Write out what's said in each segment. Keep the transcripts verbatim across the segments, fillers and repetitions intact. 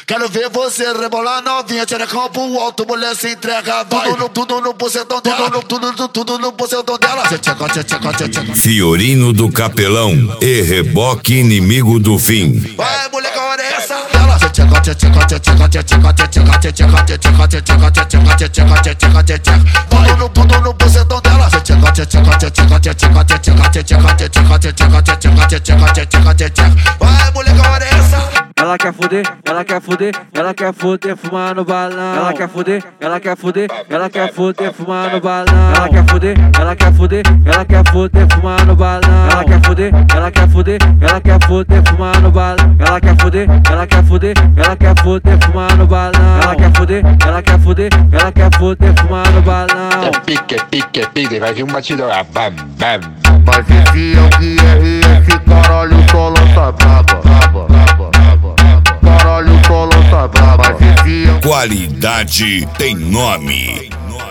Quero ver você rebolar novinha, tcherecão pro alto, mulher se entrega, vai. Tudo no, tudo no bucetão dela, tudo, tudo, tudo no bucetão dela. Tcheca, tcheca, tcheca. Fiorino do Capelão e Reboque Inimigo do Fim. Vai, mulher, que hora é essa? Dela. Tcheca, tcheca, tcheca, tcheca, tcheca, tcheca, tcheca, tcheca, tcheca, tcheca, tcheca, tcheca, tcheca. Tudo no, tudo no bucetão dela. Tcheca, tcheca, tcheca, tcheca, tcheca, tcheca, tcheca, tcheca, tcheca, tcheca, tcheca, tcheca. Vai, mulher, que hora é essa? Ela quer fuder, ela quer fuder, ela quer fuder, fumar no balão. Ela quer fuder, ela quer fuder, ela quer fuder, fumar no balão. Ela quer fuder, ela quer fuder, ela quer fuder, fumar no balão. Ela quer fuder, ela quer fuder, ela quer fuder, fumar no balão. Ela quer fuder, ela quer fuder, ela quer fuder, fumar no balão. Ela quer fuder, ela quer fuder, ela quer fuder, fumar no balão. Pique, pique, pique, vai vir um batidão, bam, bam. Mas esse é o que é esse caralho, só lança braba, braba, braba, braba. Caralho, só lança braba. Mas esse é o... Qualidade tem nome.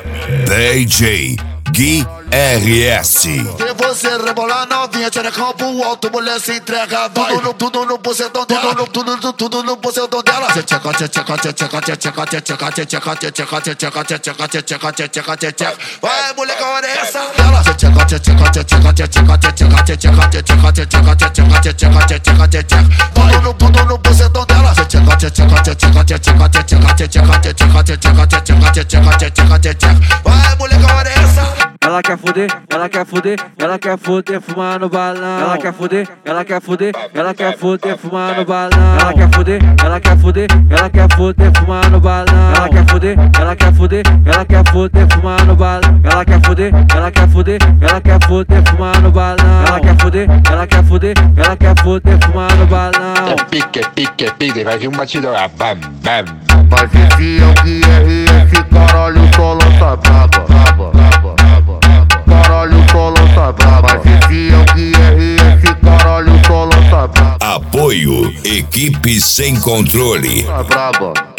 D J Gui R S. Ver você rebolar novinha, tcherecão pro alto, mulher se entrega, vai. Tudo no, tudo no bucetão dela, tudo, tudo, tudo no bucetão dela. Tcheca, tcheca, tcheca, tcheca, tcheca, tcheca, tcheca, tcheca, tcheca, tcheca, tcheca, tcheca, tcheca. Vai, mulher, que hora é essa? Dela. Tcheca, tcheca, tcheca, tcheca, tcheca, tcheca, tcheca, tcheca, tcheca, tcheca, tcheca, tcheca. Tudo no, tudo no bucetão dela. Tcheca, tcheca, tcheca, tcheca, tcheca, tcheca, tcheca, tcheca, tcheca, tcheca, tcheca. Vai, mulher, que hora é essa? Ela quer fuder, ela quer fuder, ela quer fuder, fumar no balão. Ela quer fuder, ela quer fuder, ela quer fuder, fumar no balão. Ela quer fuder, ela quer fuder, ela quer fuder, fumar no balão. Ela quer fuder, ela quer fuder, ela quer fuder, fumar no balão. Ela quer fuder, ela quer fuder, ela quer fuder, fumar no balão. Ela quer fuder, ela quer fuder, ela quer fuder, fumar no balão. Pique, pique, pique, vai vir um batidão, bam, bam. Mas esse é o que é esse caralho, só lança braba, braba, braba, braba. Caralho, só lança braba. Mas esse é o que é esse caralho, só lança braba. Apoio Equipe Sem Controle. Braba.